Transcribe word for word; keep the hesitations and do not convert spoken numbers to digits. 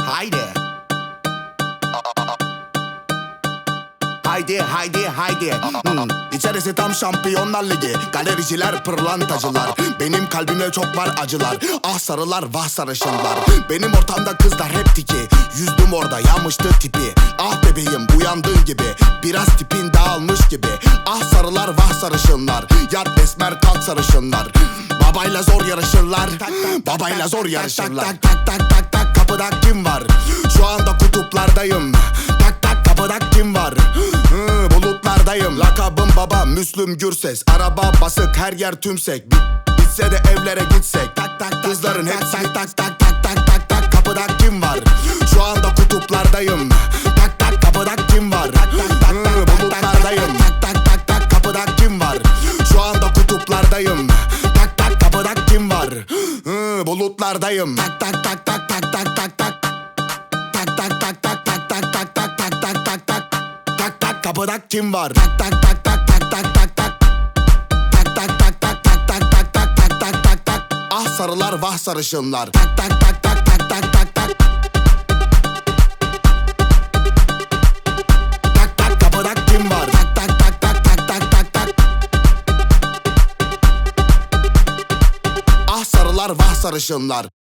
haydi. Haydi haydi haydi. hmm. İçerisi tam Şampiyonlar Ligi. Galericiler pırlantacılar. Benim kalbimde çok var acılar. Ah sarılar vah sarışınlar. Benim ortamda kızlar hep tiki. Yüzdüm orada yanmıştı tipi. Ah bebeğim uyandığın gibi. Biraz tipin dağılmış gibi. Ah sarılar vah sarışınlar. Yat esmer kalk sarışınlar. Babayla zor yarışırlar. Babayla zor yarışırlar. Tak tak tak tak tak kapıda kim var? Şu anda kutuplardayım. Tak tak kapıda kim var? Hı, bulutlardayım. Lakabım baba Müslüm Gürses. Araba basık her yer tümsek. Bitse de evlere gitsek. Tak tak kızların hepsi tak tak tak tak tak tak tak kapıda kim var? Şu anda kutuplardayım. Tak tak kapıda kim var? Hı, bulutlardayım. Tak tak tak tak kapıda kim var? Şu anda kutuplardayım. Tak tak kapıda kim var? Hı, bulutlardayım. Tak tak tak tak tak tak tak tak. Tak tak tak tak tak tak tak tak tak tak tak tak. Tak tak kapıda kim var? Tak tak tak tak tak tak tak tak. Tak tak tak tak tak tak tak tak tak tak tak tak. Ah sarılar vah sarışınlar. Tak tak tak tak tak tak tak tak. Tak tak kapıda kim var? Tak tak tak tak tak tak tak tak. Ah sarılar vah sarışınlar.